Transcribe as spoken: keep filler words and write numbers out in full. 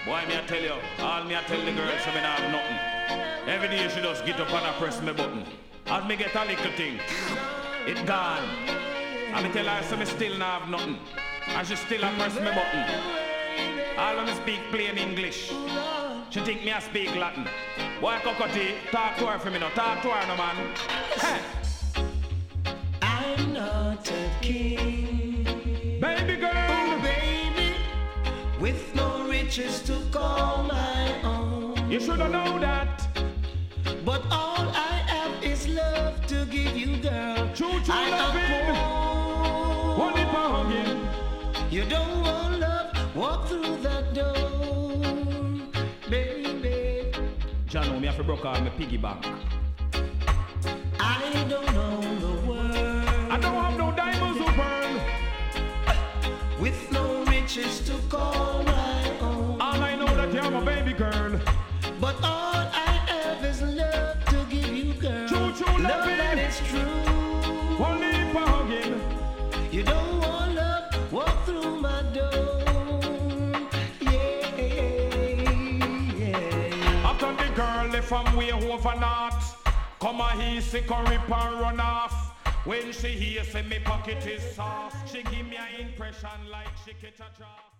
Boy, me I tell you, all me I tell the girls, so me not have nothing. Every day she just get up and I press my button. As me get a little thing, it gone. And me tell her, so me still not have nothing. And she still a press my button. All of me speak plain English. She think me I speak Latin. Boy, Cocotti, talk to her for me now. Talk to her no man. Hey. I'm not a king, baby girl, oh baby, with no riches to call my own. You should have known that. But all I have is love to give you, girl. True, true loving. One it for hugging. You don't want love, walk through that door, baby. John, me have to broke out my piggyback. I don't know the word. I don't have no diamonds to burn. With no riches to call my own. All I know that you're my baby girl. But all I have is love to give you, girl. True, true love loving. that is true. Only for hugging. You don't want love, walk through my door. Yeah, yeah. After the girl left from way over north, come a he sick or rip and run off. When she hears say me pocket is soft, she give me an impression like she catch a draft.